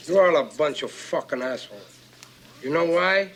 You're all a bunch of fucking assholes. You know why?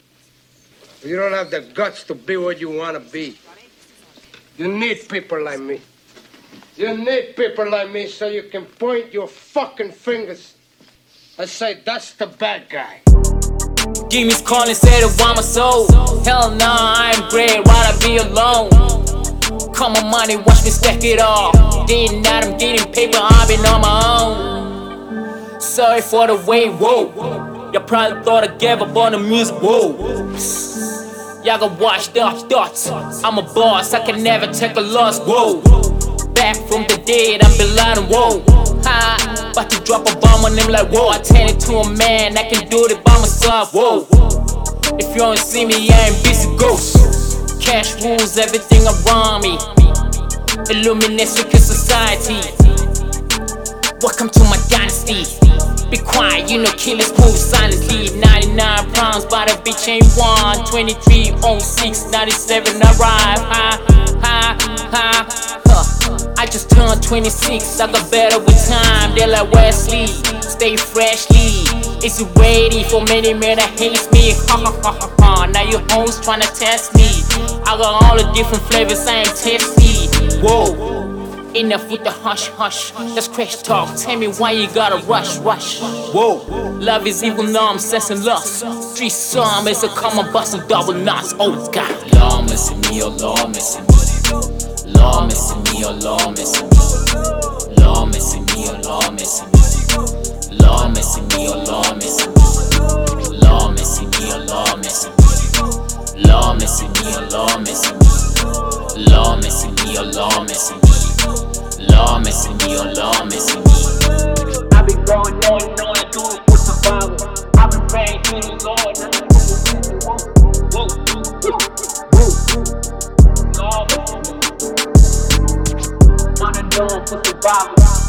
You don't have the guts to be what you want to be. You need people like me. You need people like me so you can point your fucking fingers and say, that's the bad guy. Jimmy's calling, said I want my soul. Hell nah, I'm great, why'd I be alone? Come on money, watch me stack it all. Day and night, I'm getting paper, I've been on my own. Sorry for the way, whoa. Y'all probably thought I gave up on the music, whoa. Y'all got washed up thoughts. I'm a boss, I can never take a loss, whoa. Back from the dead, I'm Bin Laden, whoa. Ha, about to drop a bomb on them like, whoa. I turn into a man, I can do it by myself, whoa. If you don't see me, I ain't busy ghost. Cash rules everything around me. Illuminate secret society. Welcome to my dynasty. Be quiet, you know killers move silently. 99 pounds, but a bitch ain't one. 23, 06, 97 arrive. Ha, ha, ha, huh. I just turned 26, I got better with time. They're like Wesley, stay freshly. Is you ready for many men that hates me? Ha ha ha ha ha. Now your hoes tryna test me. I got all the different flavors, I ain't testy. Whoa. Enough with the hush hush, that's crash talk. Tell me why you gotta rush rush. Whoa, love is evil, no I'm sensing lust. Street some is a common bust of double knots. Oh God, Lord missing me, oh Lord missing me. Lord missing me, oh Lord missing me. Lord missing me, oh Lord missing me. Lord missing me, oh Lord missing me. Lord missing me, oh Lord missing me. Lord missing me, oh Lord missing me. Lord missing me, oh Lord missing me. Lord missing me, oh Lord missing me. I be going on and on and doing for survival. I been praying to the Lord. Whoa, whoa, Lord, on and on for survival.